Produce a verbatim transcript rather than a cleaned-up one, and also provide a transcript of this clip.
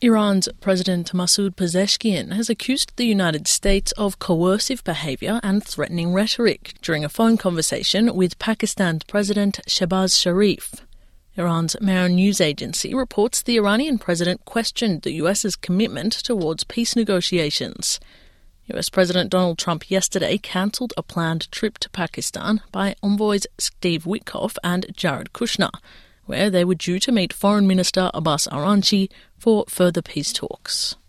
Iran's President Masoud Pezeshkian has accused the United States of coercive behaviour and threatening rhetoric during a phone conversation with Pakistan's President Shehbaz Sharif. Iran's Mehr news agency reports the Iranian president questioned the US's commitment towards peace negotiations. U S President Donald Trump yesterday cancelled a planned trip to Pakistan by envoys Steve Witkoff and Jared Kushner, where they were due to meet Foreign Minister Abbas Araghchi for further peace talks.